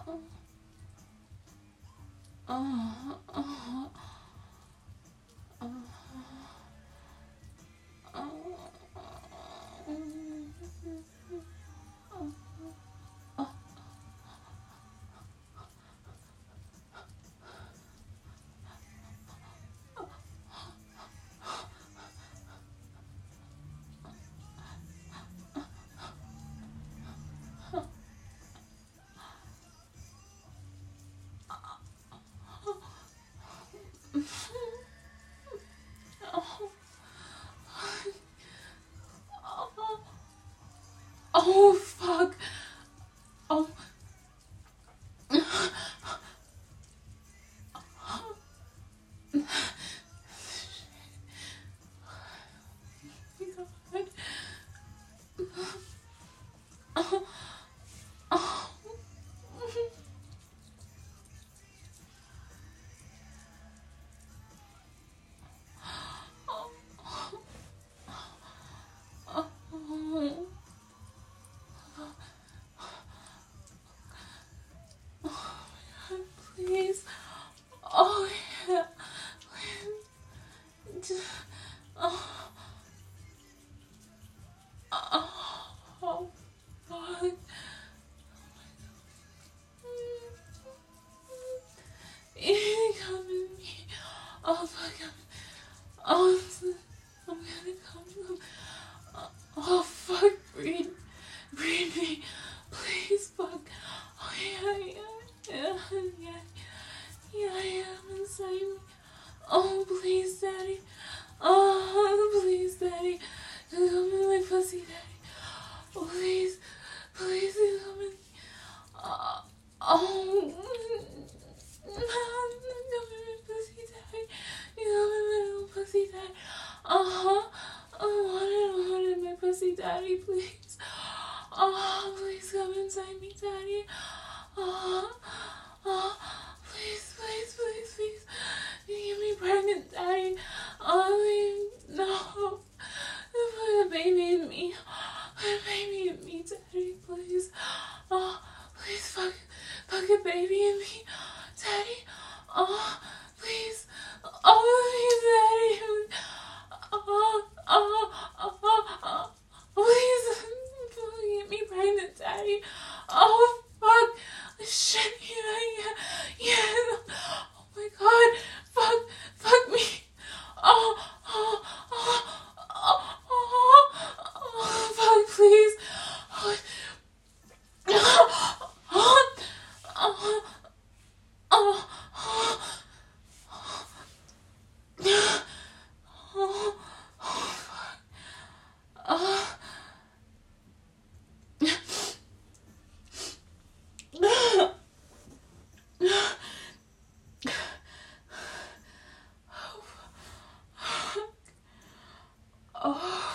Oh, fuck. Oh. Please. Oh, yeah. Oh, oh, fuck. You come in me. Oh, fuck. Oh, I'm gonna come. Oh, fuck. Breathe me. Please, fuck. Oh, yeah, I'm inside me. Oh, please, Daddy. Oh, please, Daddy. Come in my pussy, Daddy. Oh, please, come in. Oh, come in my pussy, Daddy. Come in my little pussy, Daddy. I wanted my pussy, Daddy, please. Oh, please come inside me, Daddy. Please. You get me pregnant, Daddy. No. Put a baby in me. Daddy, please. Please fuck a baby in me, Daddy. Please. Please, Daddy. Please. Get me pregnant, Daddy. Oh, fuck. Shit, yeah. Oh my God. Fuck me. Fuck, please. Oh.